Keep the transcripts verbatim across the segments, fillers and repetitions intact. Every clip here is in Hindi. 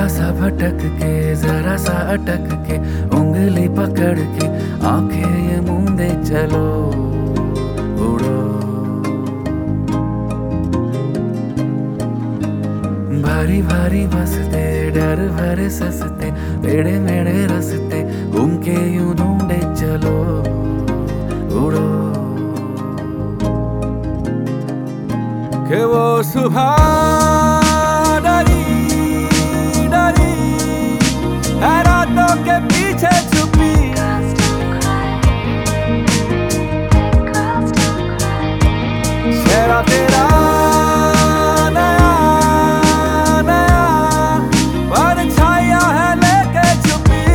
थोड़ा सा भटक के, जरा सा अटक के, उंगली पकड़ के आंखें ये मूंदे चलो, उड़ो। भारी भारी बसते, डर भरे ससते, टेढ़े मेढ़े रस्ते, घूम के यूं ढूंढे चलो, उड़ो। कि वो सुबह डरी डरी है रातों के पीछे छुपी, चेहरा तेरा नया नया परछाया है लेके छुपी।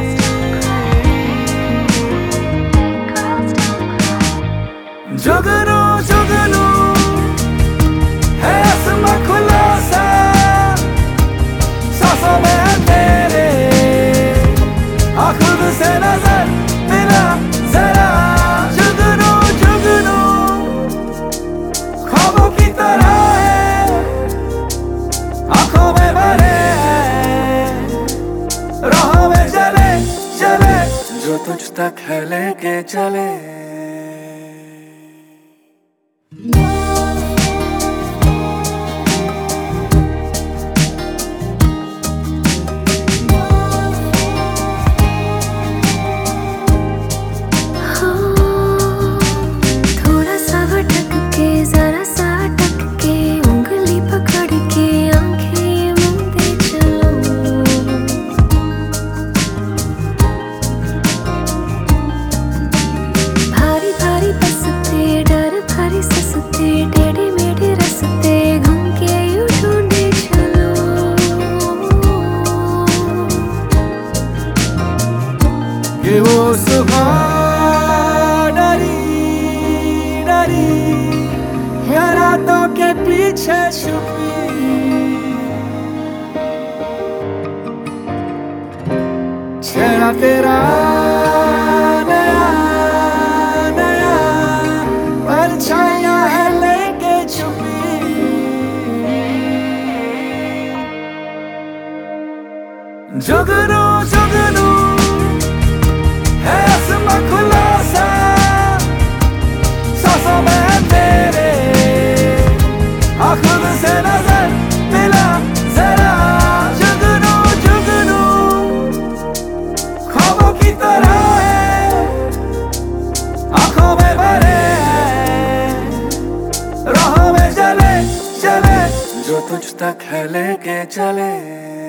जुगनू जुगनू है आसमां खुला सा, सांसों में है तेरे, आ खुद से नजर मिला जरा। जुगनू जुगनू ख्वाबों की तरह है, आंखों में भरे हैं, राहों में चले चले जो तुझ तक है लेके चले। कि वो सुबह डरी डरी है रातों के पीछे छुपी, चेहरा तेरा नया नया परछाया है लेके छुपी। जुगनू जुगनू है आसमां खुला सा, सांसों में है तेरे, आ खुद से नजर मिला जरा। जुगनू जुगनू ख्वाबों की तरह है, आंखों में भरे हैं, राहों में चले चले जो तुझ तक है लेके चले।